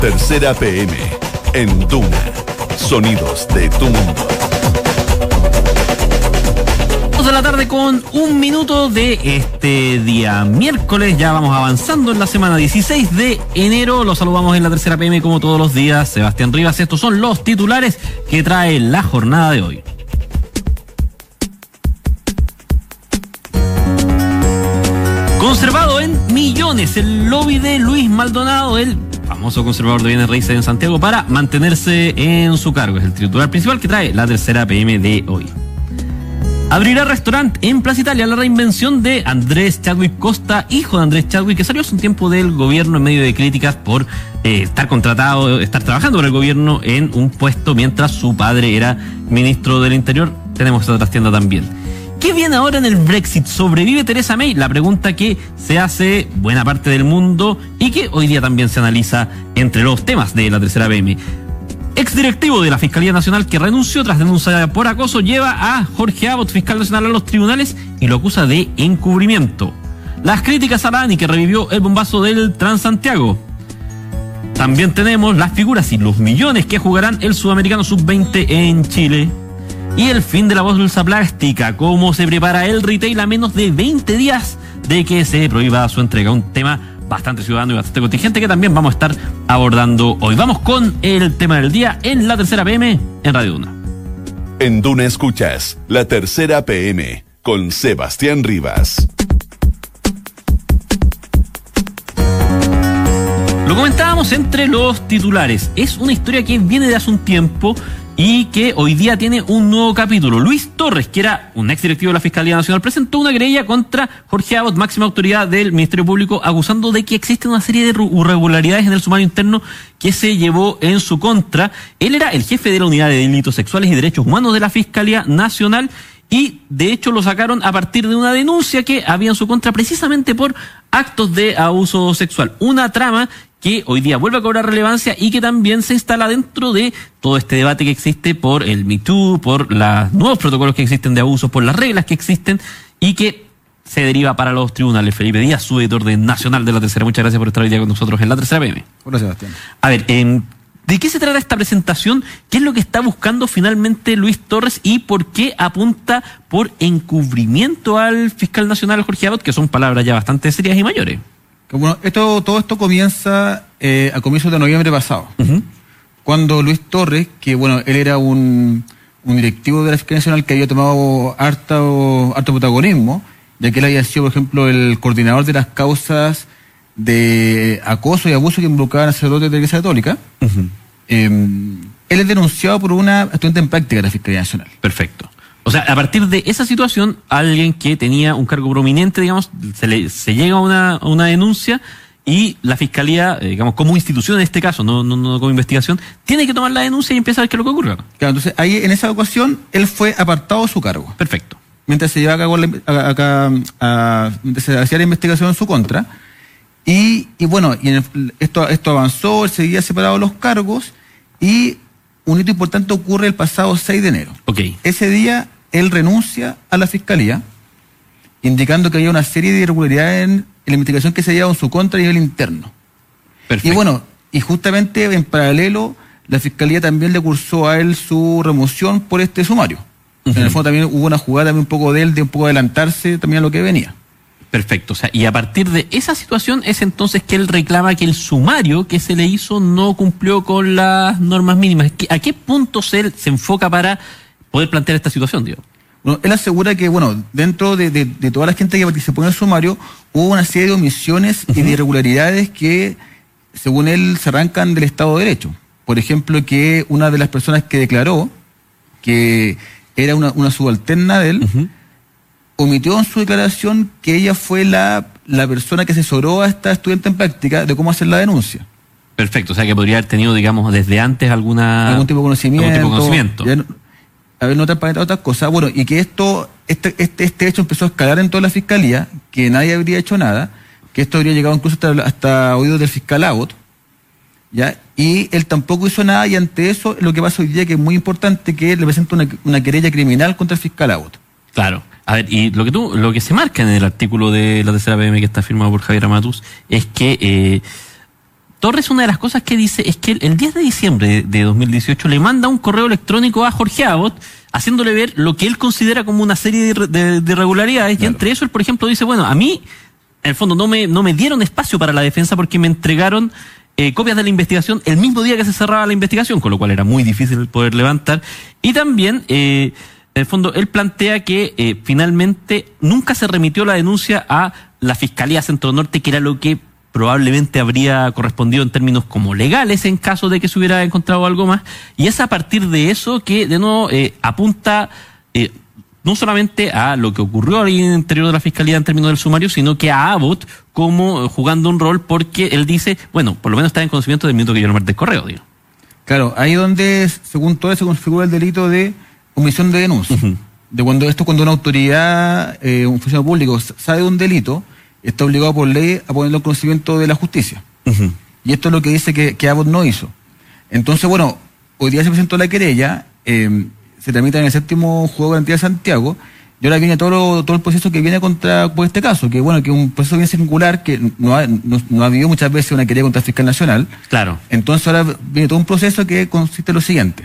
Tercera PM, en Duna. Sonidos de tu mundo. De la tarde con 1 minuto de este día miércoles. Ya vamos avanzando en la semana 16 de enero. Los saludamos en la Tercera PM como todos los días. Sebastián Rivas, estos son los titulares que trae la jornada de hoy. Conservado en millones el lobby de Luis Maldonado, el famoso conservador de bienes raíces en Santiago, para mantenerse en su cargo. Es el titular principal que trae la Tercera PM de hoy. Abrirá restaurante en Plaza Italia, la reinvención de Andrés Chadwick Costa, hijo de Andrés Chadwick, que salió hace un tiempo del gobierno en medio de críticas por estar trabajando por el gobierno en un puesto mientras su padre era ministro del Interior. Tenemos esta trastienda también. ¿Qué viene ahora en el Brexit? ¿Sobrevive Theresa May? La pregunta que se hace buena parte del mundo y que hoy día también se analiza entre los temas de la Tercera PM. Exdirectivo de la Fiscalía Nacional que renunció tras denuncia por acoso lleva a Jorge Abbott, fiscal nacional, a los tribunales y lo acusa de encubrimiento. Las críticas a Dani, que revivió el bombazo del Transantiago. También tenemos las figuras y los millones que jugarán el Sudamericano Sub-20 en Chile. Y el fin de la bolsa plástica, cómo se prepara el retail a menos de 20 días de que se prohíba su entrega. Un tema bastante ciudadano y bastante contingente que también vamos a estar abordando hoy. Vamos con el tema del día en la Tercera PM en Radio Duna. En Duna escuchas la Tercera PM con Sebastián Rivas. Lo comentábamos entre los titulares. Es una historia que viene de hace un tiempo y que hoy día tiene un nuevo capítulo. Luis Torres, que era un exdirectivo de la Fiscalía Nacional, presentó una querella contra Jorge Abbott, máxima autoridad del Ministerio Público, acusando de que existe una serie de irregularidades en el sumario interno que se llevó en su contra. Él era el jefe de la Unidad de Delitos Sexuales y Derechos Humanos de la Fiscalía Nacional y, de hecho, lo sacaron a partir de una denuncia que había en su contra precisamente por actos de abuso sexual. Una trama que hoy día vuelve a cobrar relevancia y que también se instala dentro de todo este debate que existe por el Me Too, por los nuevos protocolos que existen de abuso, por las reglas que existen y que se deriva para los tribunales. Felipe Díaz, su editor nacional de La Tercera, muchas gracias por estar hoy día con nosotros en La Tercera PM. Hola, Sebastián. A ver, ¿de qué se trata esta presentación? ¿Qué es lo que está buscando finalmente Luis Torres y por qué apunta por encubrimiento al fiscal nacional Jorge Abbott, que son palabras ya bastante serias y mayores? Bueno, todo esto comienza a comienzos de noviembre pasado, cuando Luis Torres, que bueno, él era un directivo de la Fiscalía Nacional que había tomado harto protagonismo, ya que él había sido, por ejemplo, el coordinador de las causas de acoso y abuso que involucraban a sacerdotes de la Iglesia Católica. Él es denunciado por una estudiante en práctica de la Fiscalía Nacional. Perfecto. O sea, a partir de esa situación, alguien que tenía un cargo prominente, digamos, se llega a una denuncia y la Fiscalía, digamos, como institución en este caso, no como investigación, tiene que tomar la denuncia y empieza a ver qué es lo que ocurre. Claro, entonces ahí en esa ocasión él fue apartado de su cargo. Perfecto. Mientras se llevaba a cabo mientras se hacía la investigación en su contra. Y bueno, esto avanzó, él seguía separado de los cargos y un hito importante ocurre el pasado 6 de enero. Okay. Ese día él renuncia a la Fiscalía, indicando que había una serie de irregularidades en la investigación que se llevaba en su contra a nivel interno. Perfecto. Y bueno, y justamente en paralelo, la Fiscalía también le cursó a él su remoción por este sumario. En el fondo también hubo una jugada también un poco de él, de un poco adelantarse también a lo que venía. Perfecto, o sea, y a partir de esa situación es entonces que él reclama que el sumario que se le hizo no cumplió con las normas mínimas. ¿A qué puntos él se enfoca para poder plantear esta situación, Diego? Bueno, él asegura que, bueno, dentro de toda la gente que participó en el sumario, hubo una serie de omisiones y de irregularidades que, según él, se arrancan del Estado de Derecho. Por ejemplo, que una de las personas que declaró que era una subalterna de él, omitió en su declaración que ella fue la persona que asesoró a esta estudiante en práctica de cómo hacer la denuncia. Perfecto, o sea que podría haber tenido, digamos, desde antes algún tipo de conocimiento. Haber no transparentado otras cosas. Bueno, y que este hecho empezó a escalar en toda la Fiscalía, que nadie habría hecho nada, que esto habría llegado incluso hasta oídos del fiscal Abbott, ¿ya? Y él tampoco hizo nada, y ante eso lo que pasa hoy día, que es muy importante, que él le presenta una querella criminal contra el fiscal Abbott. Claro. A ver, y lo que se marca en el artículo de la Tercera PM que está firmado por Javier Amatus es que Torres, una de las cosas que dice es que el 10 de diciembre de 2018 le manda un correo electrónico a Jorge Abbott haciéndole ver lo que él considera como una serie de irregularidades. Claro. Y entre eso él, por ejemplo, dice, bueno, a mí, en el fondo, no me dieron espacio para la defensa porque me entregaron copias de la investigación el mismo día que se cerraba la investigación, con lo cual era muy difícil poder levantar. Y también, en el fondo, él plantea que finalmente nunca se remitió la denuncia a la Fiscalía Centro Norte, que era lo que probablemente habría correspondido en términos como legales en caso de que se hubiera encontrado algo más. Y es a partir de eso que, de nuevo, apunta no solamente a lo que ocurrió ahí en el interior de la Fiscalía en términos del sumario, sino que a Abbott como jugando un rol, porque él dice, bueno, por lo menos está en conocimiento del minuto que yo le mandé el correo, digo. Claro, ahí donde, según todo, se configura el delito de omisión de denuncia. Uh-huh. De cuando una autoridad, un funcionario público sabe de un delito, está obligado por ley a ponerlo en conocimiento de la justicia. Uh-huh. Y esto es lo que dice que Abbott no hizo. Entonces, bueno, hoy día se presentó la querella, se tramita en el 7º Juzgado de Garantía de Santiago, y ahora viene todo el proceso que viene por este caso, que bueno, que es un proceso bien singular, que no ha habido muchas veces una querella contra el fiscal nacional. Claro. Entonces ahora viene todo un proceso que consiste en lo siguiente.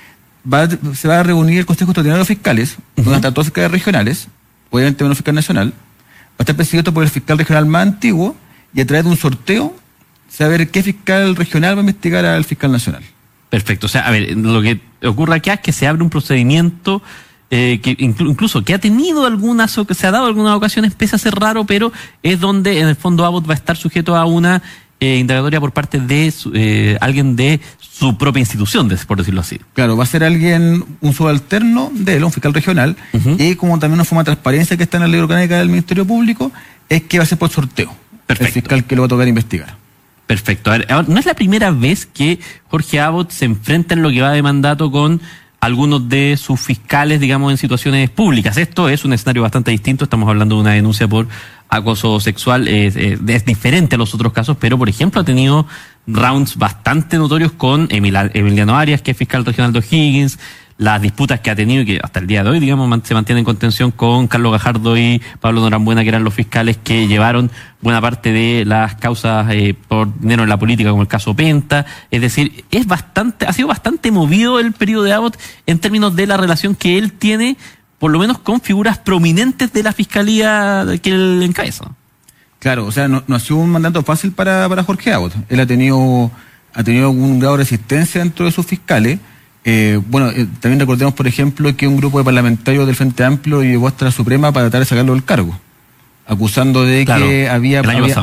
Se va a reunir el Consejo Extraordinario de Fiscales, uh-huh, donde están todos los fiscales regionales, obviamente menos fiscal nacional, va a estar presidido por el fiscal regional más antiguo, y a través de un sorteo se va a ver qué fiscal regional va a investigar al fiscal nacional. Perfecto. O sea, a ver, lo que ocurre acá es que se abre un procedimiento que incluso que ha tenido que se ha dado algunas ocasiones, pese a ser raro, pero es donde en el fondo Abbott va a estar sujeto a una indagatoria por parte de alguien de su propia institución, por decirlo así. Claro, va a ser un subalterno de él, un fiscal regional, uh-huh, y como también una forma de transparencia que está en la ley orgánica del Ministerio Público, es que va a ser por sorteo. Perfecto. El fiscal que lo va a tocar investigar. Perfecto. A ver, no es la primera vez que Jorge Abbott se enfrenta en lo que va de mandato con algunos de sus fiscales, digamos, en situaciones públicas. Esto es un escenario bastante distinto. Estamos hablando de una denuncia por acoso sexual. Es diferente a los otros casos, pero, por ejemplo, ha tenido rounds bastante notorios con Emiliano Arias, que es fiscal regional de O'Higgins, las disputas que ha tenido y que hasta el día de hoy, digamos, se mantienen en contención con Carlos Gajardo y Pablo Norambuena, que eran los fiscales que llevaron buena parte de las causas por dinero en la política, como el caso Penta. Es decir, ha sido bastante movido el periodo de Abbott en términos de la relación que él tiene, por lo menos con figuras prominentes de la fiscalía que él encabeza. Claro, o sea, no ha sido un mandato fácil para Jorge Abbott. Él ha tenido un grado de resistencia dentro de sus fiscales. También recordemos, por ejemplo, que un grupo de parlamentarios del Frente Amplio llevó hasta la Suprema para tratar de sacarlo del cargo, acusando de que había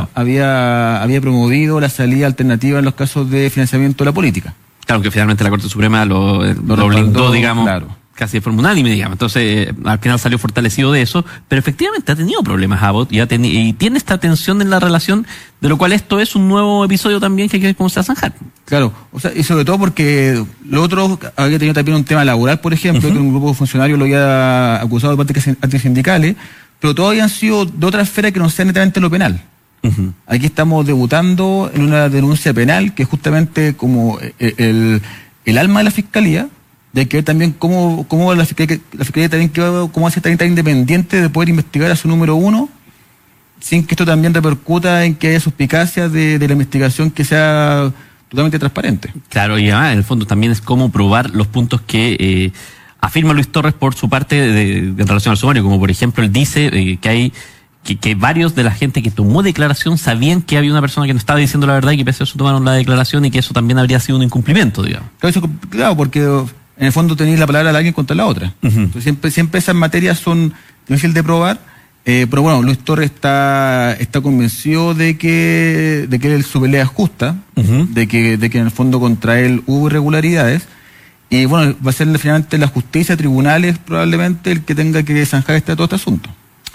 promovido la salida alternativa en los casos de financiamiento de la política. Claro, que finalmente la Corte Suprema lo blindó, digamos, claro, casi de forma unánime, digamos. Entonces, al final salió fortalecido de eso, pero efectivamente ha tenido problemas Abbott y tiene esta tensión en la relación, de lo cual esto es un nuevo episodio también que hay que comenzar a zanjar. Claro, o sea, y sobre todo porque lo otro había tenido también un tema laboral, por ejemplo, uh-huh, que un grupo de funcionarios lo había acusado de prácticas antisindicales, pero todos habían sido de otra esfera que no sea netamente lo penal. Uh-huh. Aquí estamos debutando en una denuncia penal que es justamente como el alma de la fiscalía. De que ver también cómo la Fiscalía también cómo hace tan independiente de poder investigar a su número uno, sin que esto también repercuta en que haya suspicacias de la investigación que sea totalmente transparente. Claro, y además, en el fondo también es cómo probar los puntos que afirma Luis Torres por su parte en relación al sumario, como por ejemplo él dice que hay que varios de la gente que tomó declaración sabían que había una persona que no estaba diciendo la verdad y que pese a eso tomaron la declaración y que eso también habría sido un incumplimiento, digamos. Claro, porque en el fondo tenéis la palabra de alguien contra la otra. Uh-huh. Entonces, siempre esas materias son difíciles de probar, pero bueno, Luis Torres está convencido de que su pelea es justa, uh-huh, de que en el fondo contra él hubo irregularidades, y bueno, va a ser finalmente la justicia, tribunales probablemente el que tenga que zanjar todo este asunto.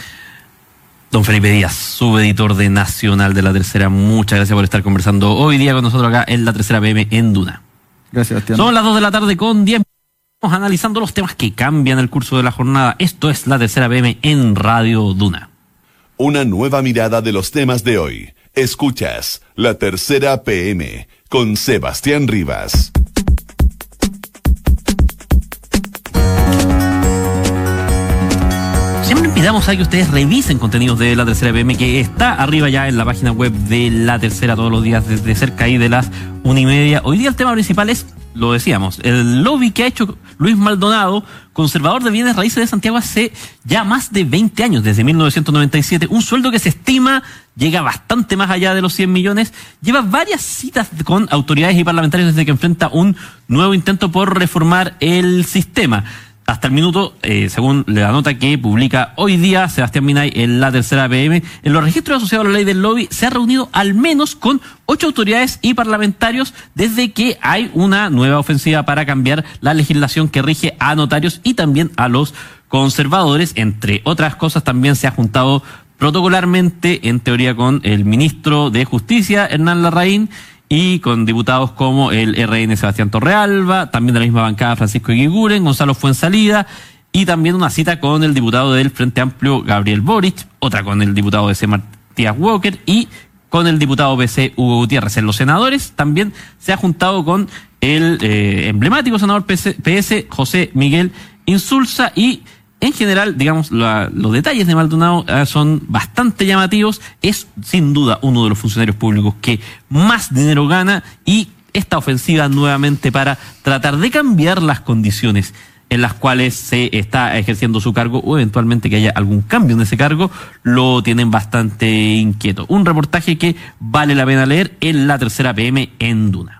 Don Felipe Díaz, subeditor de Nacional de La Tercera, muchas gracias por estar conversando hoy día con nosotros acá en La Tercera PM en Duna. Gracias, Sebastián. Son las 2 de la tarde con 10 minutos. Estamos analizando los temas que cambian el curso de la jornada. Esto es La Tercera PM en Radio Duna. Una nueva mirada de los temas de hoy. Escuchas La Tercera PM con Sebastián Rivas. Siempre invitamos a que ustedes revisen contenidos de La Tercera PM, que está arriba ya en la página web de La Tercera todos los días desde cerca ahí de las 1:30. Hoy día el tema principal es, lo decíamos, el lobby que ha hecho Luis Maldonado, conservador de bienes raíces de Santiago hace ya más de 20 años, desde 1997, un sueldo que se estima llega bastante más allá de los 100 millones, lleva varias citas con autoridades y parlamentarios desde que enfrenta un nuevo intento por reformar el sistema. Hasta el minuto, según la nota que publica hoy día Sebastián Minay en La Tercera PM, en los registros asociados a la ley del lobby se ha reunido al menos con 8 autoridades y parlamentarios desde que hay una nueva ofensiva para cambiar la legislación que rige a notarios y también a los conservadores. Entre otras cosas, también se ha juntado protocolarmente, en teoría, con el ministro de Justicia, Hernán Larraín, y con diputados como el RN Sebastián Torrealba, también de la misma bancada Francisco Eguiguren, Gonzalo Fuenzalida, y también una cita con el diputado del Frente Amplio Gabriel Boric, otra con el diputado de C. Matías Walker y con el diputado PC Hugo Gutiérrez. En los senadores también se ha juntado con el emblemático senador PS José Miguel Insulza, y en general, digamos, los detalles de Maldonado son bastante llamativos. Es sin duda uno de los funcionarios públicos que más dinero gana, y esta ofensiva nuevamente para tratar de cambiar las condiciones en las cuales se está ejerciendo su cargo, o eventualmente que haya algún cambio en ese cargo, lo tienen bastante inquieto. Un reportaje que vale la pena leer en La Tercera PM en Duna.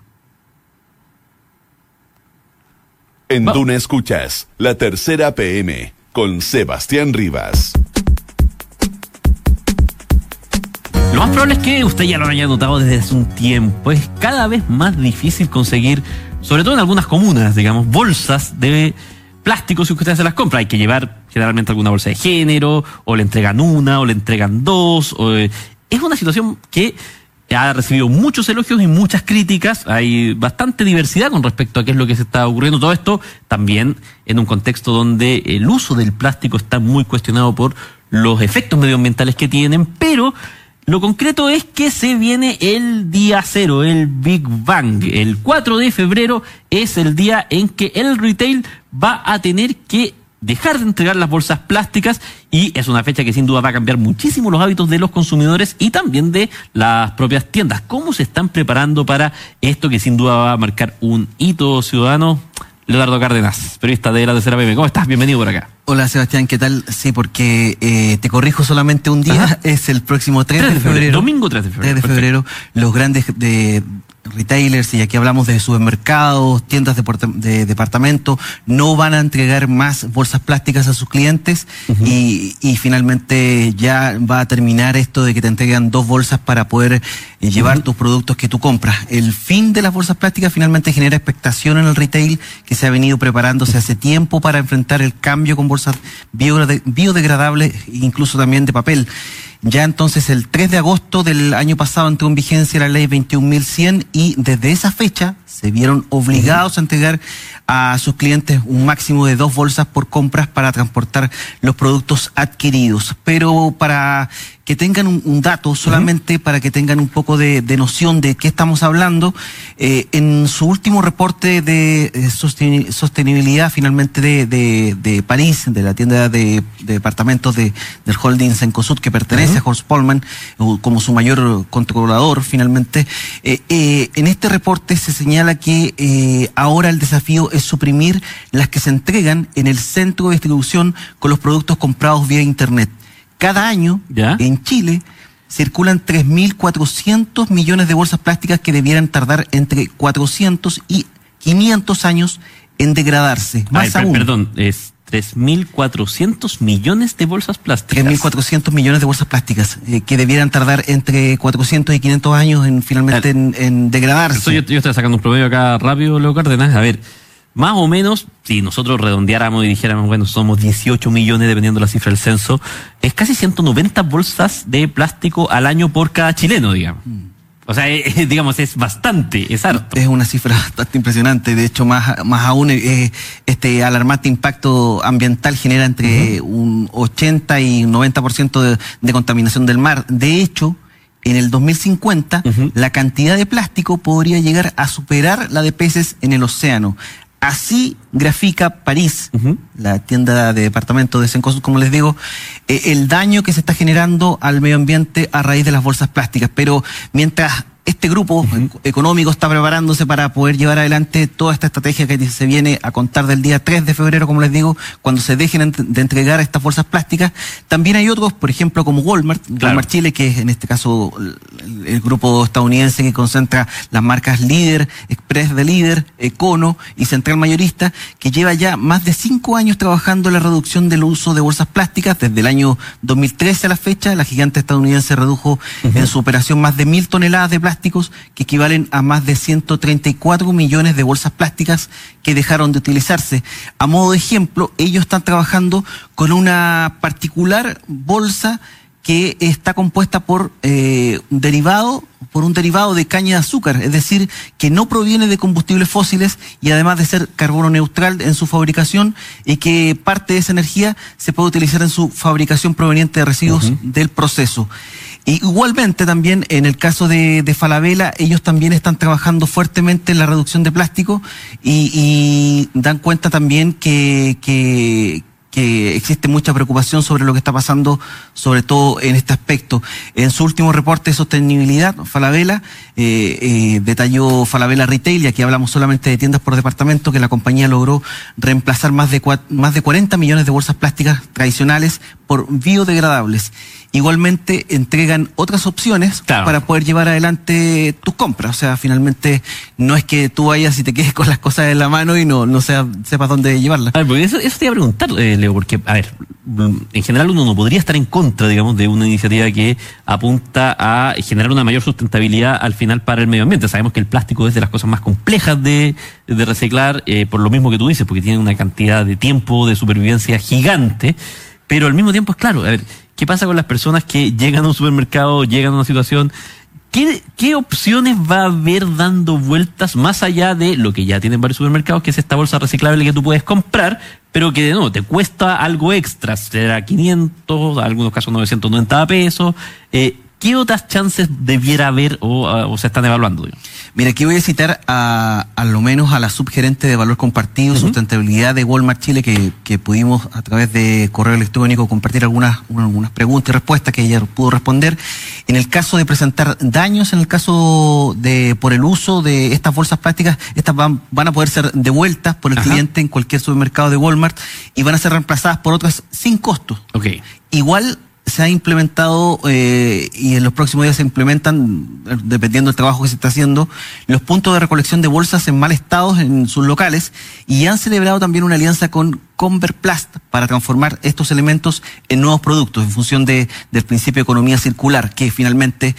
En Duna escuchas La Tercera PM con Sebastián Rivas. Lo más probable es que usted ya lo haya notado desde hace un tiempo. Es cada vez más difícil conseguir, sobre todo en algunas comunas, digamos, bolsas de plástico si usted se las compra. Hay que llevar generalmente alguna bolsa de género, o le entregan una, o le entregan dos. Es una situación que ha recibido muchos elogios y muchas críticas. Hay bastante diversidad con respecto a qué es lo que se está ocurriendo. Todo esto también en un contexto donde el uso del plástico está muy cuestionado por los efectos medioambientales que tienen, pero lo concreto es que se viene el día cero, el Big Bang. El 4 de febrero es el día en que el retail va a tener que dejar de entregar las bolsas plásticas, y es una fecha que sin duda va a cambiar muchísimo los hábitos de los consumidores y también de las propias tiendas. ¿Cómo se están preparando para esto que sin duda va a marcar un hito ciudadano? Leonardo Cárdenas, periodista de La Tercera PM. ¿Cómo estás? Bienvenido por acá. Hola Sebastián, ¿qué tal? Sí, porque te corrijo solamente un día. Ajá. Es el próximo 3 de febrero. Domingo 3 de febrero. 3 de febrero, los grandes retailers, y aquí hablamos de supermercados, tiendas de departamento, no van a entregar más bolsas plásticas a sus clientes. Uh-huh. y finalmente ya va a terminar esto de que te entregan 2 bolsas para poder llevar tus productos que tú compras. El fin de las bolsas plásticas finalmente genera expectación en el retail, que se ha venido preparándose hace tiempo para enfrentar el cambio con bolsas biodegradables, incluso también de papel. Ya entonces el 3 de agosto del año pasado entró en vigencia la ley 21.100, y desde esa fecha se vieron obligados a entregar a sus clientes un máximo de 2 bolsas por compras para transportar los productos adquiridos. Pero para que tengan un dato, solamente para que tengan un poco de noción de qué estamos hablando, en su último reporte de sostenibilidad finalmente de París, de la tienda de departamentos del holding Cencosud, que pertenece a Horst Polman como su mayor controlador finalmente, en este reporte se señala que ahora el desafío es suprimir las que se entregan en el centro de distribución con los productos comprados vía internet. Cada año, en Chile, circulan 3.400 millones de bolsas plásticas que debieran tardar entre 400 y 500 años en degradarse. Más aún. Perdón, es 3.400 millones de bolsas plásticas. 3.400 millones de bolsas plásticas que debieran tardar entre 400 y 500 años finalmente en degradarse. Eso yo estoy sacando un promedio acá rápido, Leo Cárdenas. A ver, más o menos, si nosotros redondeáramos y dijéramos, bueno, somos 18 millones dependiendo de la cifra del censo, es casi 190 bolsas de plástico al año por cada chileno, digamos. O sea, digamos, es bastante, es harto. Es una cifra bastante impresionante. De hecho, más aún, este alarmante impacto ambiental genera entre un 80 y un 90% de contaminación del mar. De hecho, en el 2050, la cantidad de plástico podría llegar a superar la de peces en el océano. Así grafica París, la tienda de departamentos de Cencosud, como les digo, el daño que se está generando al medio ambiente a raíz de las bolsas plásticas. Pero mientras este grupo económico está preparándose para poder llevar adelante toda esta estrategia que se viene a contar del día 3 de febrero, como les digo, cuando se dejen de entregar estas bolsas plásticas, también hay otros, por ejemplo, como Walmart, claro. Walmart Chile, que es en este caso el grupo estadounidense que concentra las marcas Líder, Express de Líder, Econo y Central Mayorista, que lleva ya más de 5 años trabajando en la reducción del uso de bolsas plásticas. Desde el año 2013 a la fecha, la gigante estadounidense redujo en su operación más de 1.000 toneladas de plásticos, que equivalen a más de 134 millones de bolsas plásticas que dejaron de utilizarse. A modo de ejemplo, ellos están trabajando con una particular bolsa que está compuesta por un derivado de caña de azúcar, es decir, que no proviene de combustibles fósiles y además de ser carbono neutral en su fabricación, y que parte de esa energía se puede utilizar en su fabricación proveniente de residuos del proceso. Y igualmente también en el caso de Falabella, ellos también están trabajando fuertemente en la reducción de plástico y dan cuenta también que existe mucha preocupación sobre lo que está pasando, sobre todo en este aspecto. En su último reporte de sostenibilidad, Falabella detalló Falabella Retail, y aquí hablamos solamente de tiendas por departamento, que la compañía logró reemplazar más de 40 millones de bolsas plásticas tradicionales por biodegradables. Igualmente entregan otras opciones, claro, para poder llevar adelante tus compras. O sea, finalmente no es que tú vayas y te quedes con las cosas en la mano y no sepas dónde llevarlas. A ver, porque eso te iba a preguntar, Leo, porque, a ver, en general uno no podría estar en contra, digamos, de una iniciativa que apunta a generar una mayor sustentabilidad al final para el medio ambiente. Sabemos que el plástico es de las cosas más complejas de reciclar, por lo mismo que tú dices, porque tiene una cantidad de tiempo de supervivencia gigante, pero al mismo tiempo es claro, a ver, ¿qué pasa con las personas que llegan a un supermercado, llegan a una situación? ¿Qué opciones va a haber dando vueltas más allá de lo que ya tienen varios supermercados, que es esta bolsa reciclable que tú puedes comprar, pero que de nuevo te cuesta algo extra? Será 500, en algunos casos 990 pesos. ¿Qué otras chances debiera haber o se están evaluando, digamos? Mira, aquí voy a citar a lo menos a la subgerente de Valor Compartido, Sustentabilidad de Walmart Chile, que pudimos a través de correo electrónico compartir algunas preguntas y respuestas que ella pudo responder. En el caso de presentar daños, en el caso de por el uso de estas bolsas plásticas, estas van a poder ser devueltas por el cliente en cualquier supermercado de Walmart y van a ser reemplazadas por otras sin costo. Okay. Igual se ha implementado y en los próximos días se implementan, dependiendo del trabajo que se está haciendo, los puntos de recolección de bolsas en mal estado en sus locales, y han celebrado también una alianza con Converplast para transformar estos elementos en nuevos productos en función del principio de economía circular, que finalmente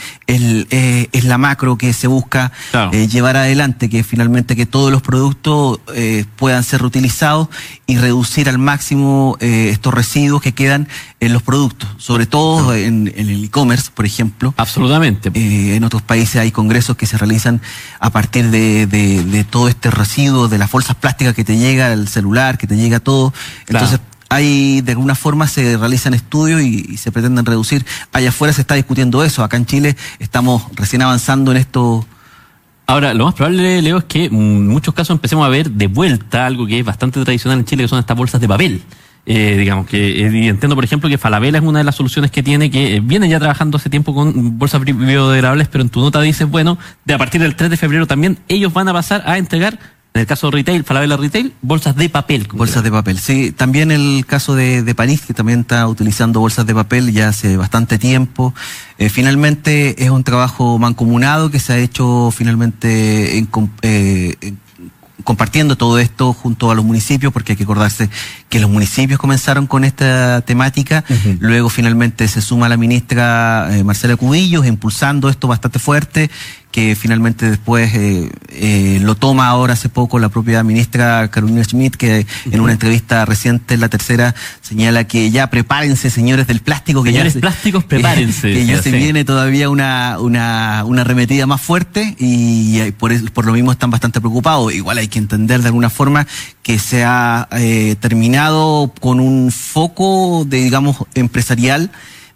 es la macro que se busca, claro, llevar adelante, que finalmente que todos los productos puedan ser reutilizados y reducir al máximo estos residuos que quedan en los productos, sobre todo, claro, en el e-commerce, por ejemplo. Absolutamente. En otros países hay congresos que se realizan a partir de todo este residuo, de las bolsas plásticas que te llega el celular, que te llega todo. Entonces, claro, de alguna forma se realizan estudios y se pretenden reducir. Allá afuera se está discutiendo eso. Acá en Chile estamos recién avanzando en esto. Ahora, lo más probable, Leo, es que en muchos casos empecemos a ver de vuelta algo que es bastante tradicional en Chile, que son estas bolsas de papel. Digamos que entiendo, por ejemplo, que Falabella es una de las soluciones que tiene, que viene ya trabajando hace tiempo con bolsas biodegradables, pero en tu nota dices, bueno, a partir del 3 de febrero también ellos van a pasar a entregar, en el caso de retail, Falabella Retail, bolsas de papel. Bolsas de papel, sí. También el caso de París, que también está utilizando bolsas de papel ya hace bastante tiempo. Finalmente es un trabajo mancomunado que se ha hecho finalmente compartiendo todo esto junto a los municipios, porque hay que acordarse que los municipios comenzaron con esta temática, luego finalmente se suma la ministra Marcela Cubillos, impulsando esto bastante fuerte, que finalmente después lo toma ahora hace poco la propia ministra Carolina Schmidt, que en una entrevista reciente en La Tercera señala que ya prepárense, señores del plástico, que señores plásticos, prepárense. Que ya se viene todavía una arremetida más fuerte, y por lo mismo están bastante preocupados. Igual hay que entender de alguna forma que se ha terminado con un foco de, digamos, empresarial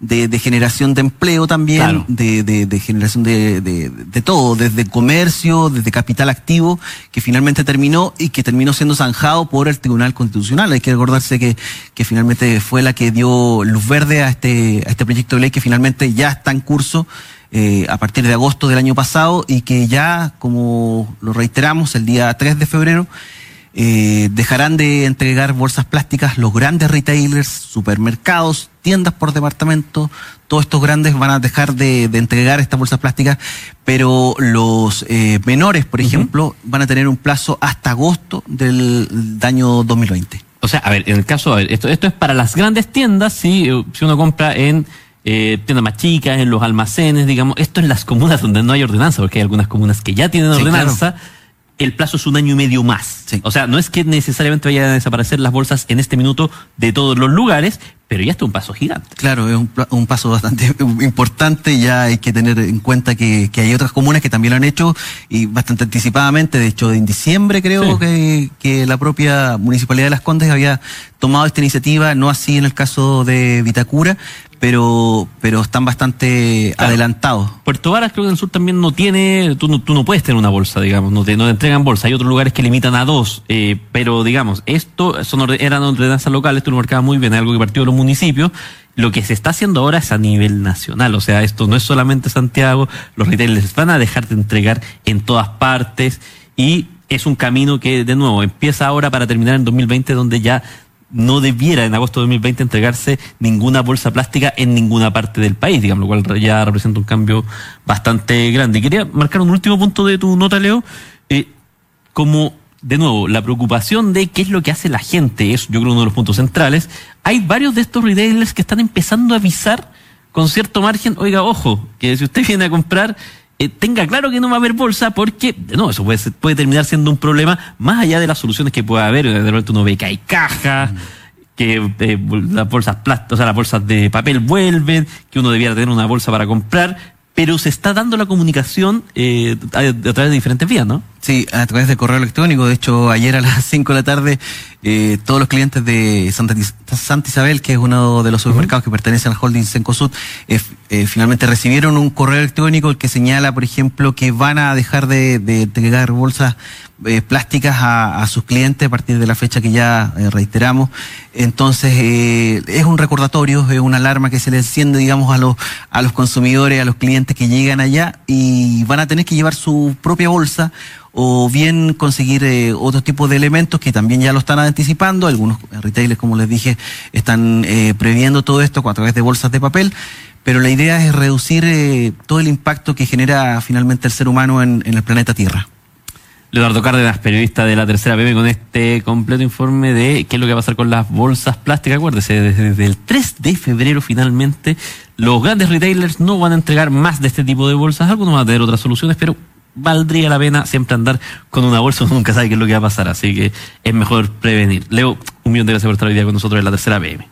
de generación de empleo también, claro, de generación de todo, desde comercio, desde capital activo, que finalmente terminó y que terminó siendo zanjado por el Tribunal Constitucional. Hay que recordarse que finalmente fue la que dio luz verde a este proyecto de ley que finalmente ya está en curso a partir de agosto del año pasado y que ya, como lo reiteramos, el día 3 de febrero, dejarán de entregar bolsas plásticas los grandes retailers, supermercados, tiendas por departamento. Todos estos grandes van a dejar de entregar estas bolsas plásticas, pero los menores, por ejemplo, van a tener un plazo hasta agosto del año 2020. O sea, a ver, en el caso, esto es para las grandes tiendas, si uno compra en tiendas más chicas, en los almacenes, digamos. Esto en las comunas donde no hay ordenanza, porque hay algunas comunas que ya tienen ordenanza. Claro. El plazo es 1 año y medio más. Sí. O sea, no es que necesariamente vayan a desaparecer las bolsas en este minuto de todos los lugares, pero ya está un paso gigante. Claro, es un paso bastante importante. Ya hay que tener en cuenta que hay otras comunas que también lo han hecho y bastante anticipadamente. De hecho, en diciembre creo que la propia Municipalidad de Las Condes había tomado esta iniciativa, no así en el caso de Vitacura, pero están bastante adelantados. Puerto Varas creo que en el sur también no tiene, tú no puedes tener una bolsa, digamos, no te entregan bolsa. Hay otros lugares que limitan a 2, pero digamos, esto eran ordenanzas locales, tú lo marcabas muy bien, algo que partió de los municipios. Lo que se está haciendo ahora es a nivel nacional, o sea, esto no es solamente Santiago, los retailers van a dejar de entregar en todas partes y es un camino que, de nuevo, empieza ahora para terminar en 2020, donde ya no debiera en agosto de 2020 entregarse ninguna bolsa plástica en ninguna parte del país, digamos, lo cual ya representa un cambio bastante grande. Quería marcar un último punto de tu nota, Leo, como, de nuevo, la preocupación de qué es lo que hace la gente, es yo creo uno de los puntos centrales. Hay varios de estos retailers que están empezando a avisar con cierto margen, oiga, ojo, que si usted viene a comprar, tenga claro que no va a haber bolsa, porque no, eso puede terminar siendo un problema más allá de las soluciones que pueda haber. De repente uno ve que hay cajas, que las bolsas plásticas, o sea, las bolsas de papel vuelven, que uno debiera tener una bolsa para comprar, pero se está dando la comunicación a través de diferentes vías, ¿no? Sí, a través de correo electrónico. De hecho, ayer a las 5 de la tarde, todos los clientes de Santa Isabel, que es uno de los supermercados que pertenece al holding Cencosud, finalmente recibieron un correo electrónico el que señala, por ejemplo, que van a dejar de entregar bolsas plásticas a sus clientes a partir de la fecha que ya reiteramos. Entonces, es un recordatorio, es una alarma que se le enciende, digamos, a los consumidores, a los clientes que llegan allá y van a tener que llevar su propia bolsa o bien conseguir otros tipos de elementos que también ya lo están anticipando. Algunos retailers, como les dije, están previendo todo esto a través de bolsas de papel, pero la idea es reducir todo el impacto que genera finalmente el ser humano en el planeta Tierra. Leonardo Cárdenas, periodista de La Tercera PM, con este completo informe de qué es lo que va a pasar con las bolsas plásticas. Acuérdese, desde el 3 de febrero finalmente los grandes retailers no van a entregar más de este tipo de bolsas. Algunos van a tener otras soluciones, pero valdría la pena siempre andar con una bolsa, uno nunca sabe qué es lo que va a pasar, así que es mejor prevenir. Leo, 1.000.000 de gracias por estar hoy día con nosotros en La Tercera PM.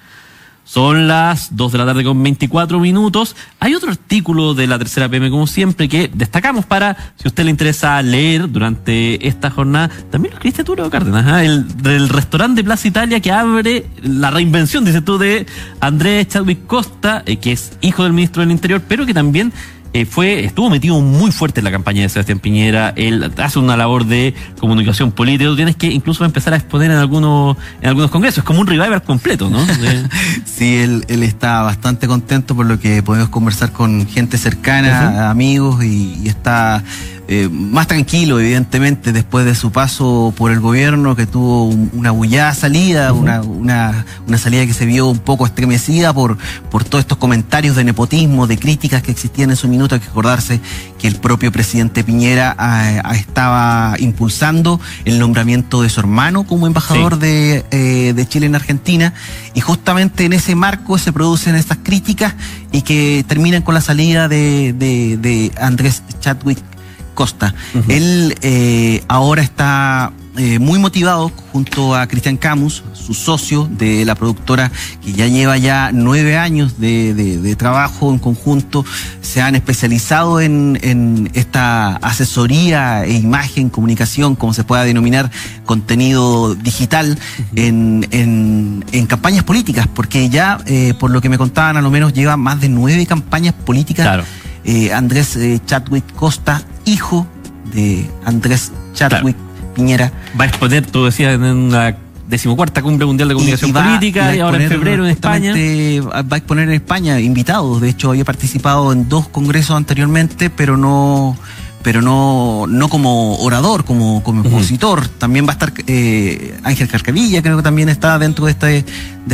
Son las 2 de la tarde con 24 minutos. Hay otro artículo de La Tercera PM, como siempre, que destacamos para, si a usted le interesa leer durante esta jornada. También lo escribiste tú, Leo Cárdenas, del restaurante de Plaza Italia, que abre la reinvención, dices tú, de Andrés Chadwick Costa, que es hijo del ministro del Interior, pero que también estuvo metido muy fuerte en la campaña de Sebastián Piñera. Él hace una labor de comunicación política. Tú tienes que incluso empezar a exponer en algunos congresos. Es como un revival completo, ¿no? Sí, él está bastante contento por lo que podemos conversar con gente cercana, amigos, y está más tranquilo, evidentemente, después de su paso por el gobierno, que tuvo una bullada salida, una salida que se vio un poco estremecida por todos estos comentarios de nepotismo, de críticas que existían en su minuto. Hay que acordarse que el propio presidente Piñera estaba impulsando el nombramiento de su hermano como embajador de Chile en Argentina, y justamente en ese marco se producen estas críticas y que terminan con la salida de Andrés Chadwick Costa. Él ahora está muy motivados junto a Cristian Camus, su socio de la productora, que ya lleva 9 años de trabajo en conjunto. Se han especializado en esta asesoría e imagen, comunicación, como se pueda denominar, contenido digital en campañas políticas, porque ya, por lo que me contaban, a lo menos lleva más de 9 campañas políticas. Claro. Andrés Chadwick Costa, hijo de Andrés Chadwick Piñera. Va a exponer, tú decías, en la 14ª Cumbre Mundial de Comunicación Política, y ahora en febrero en España. Va a exponer en España, invitados. De hecho, había participado en 2 congresos anteriormente, pero no como orador, como expositor. También va a estar Ángel Carcavilla, creo que también está dentro de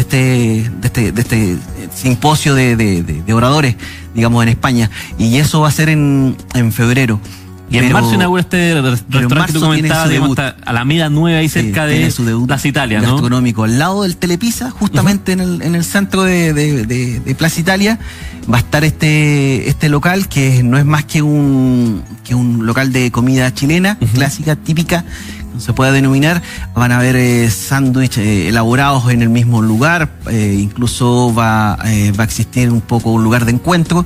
este simposio de oradores, digamos, en España. Y eso va a ser en febrero. Y en marzo inaugura este restaurante que tú comentabas, digamos, Alameda Nueva, ahí cerca de Plaza Italia, ¿no? Gastronómico, al lado del Telepisa, justamente en el centro de Plaza Italia, va a estar este local, que no es más que un local de comida chilena, clásica, típica, se puede denominar. Van a haber sándwiches elaborados en el mismo lugar, incluso va a existir un poco un lugar de encuentro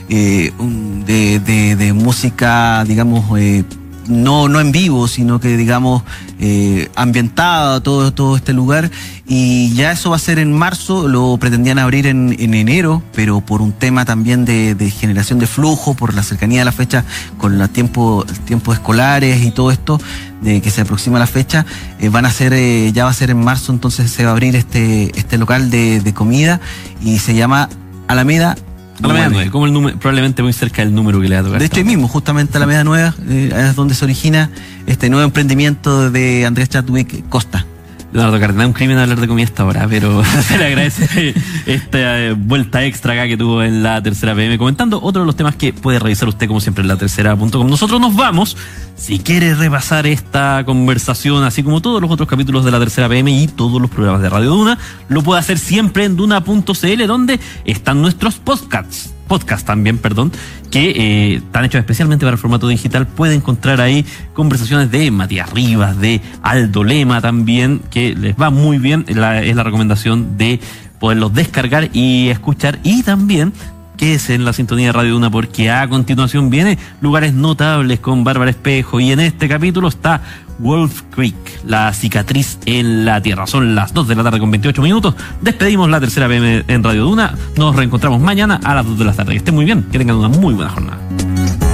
de música, digamos, no en vivo, sino que, digamos, ambientada todo este lugar. Y ya eso va a ser en marzo. Lo pretendían abrir en enero, pero por un tema también de generación de flujo, por la cercanía de la fecha con los tiempos escolares y todo esto, de que se aproxima la fecha, ya va a ser en marzo. Entonces se va a abrir este local de comida, y se llama Alameda 9, como el número, probablemente muy cerca del número que le va a tocar. De hecho, ahí mismo, justamente Alameda Nueva, es donde se origina este nuevo emprendimiento de Andrés Chadwick Costa. Leonardo Cárdenas, un crimen hablar de comida hasta ahora, pero se le agradece esta vuelta extra acá que tuvo en la Tercera PM, comentando otro de los temas que puede revisar usted, como siempre, en latercera.com. Nosotros nos vamos. Si quiere repasar esta conversación, así como todos los otros capítulos de la Tercera PM y todos los programas de Radio Duna, lo puede hacer siempre en duna.cl, donde están nuestros podcasts también, que están hechos especialmente para el formato digital. Puede encontrar ahí conversaciones de Matías Rivas, de Aldo Lema también, que les va muy bien. Es la recomendación de poderlos descargar y escuchar. Y también quédese en la sintonía de Radio Duna, porque a continuación viene Lugares Notables con Bárbara Espejo, y en este capítulo está Wolf Creek, la cicatriz en la tierra. Son las 2 de la tarde con 28 minutos. Despedimos la Tercera PM en Radio Duna. Nos reencontramos mañana a las 2 de la tarde. Que estén muy bien, que tengan una muy buena jornada.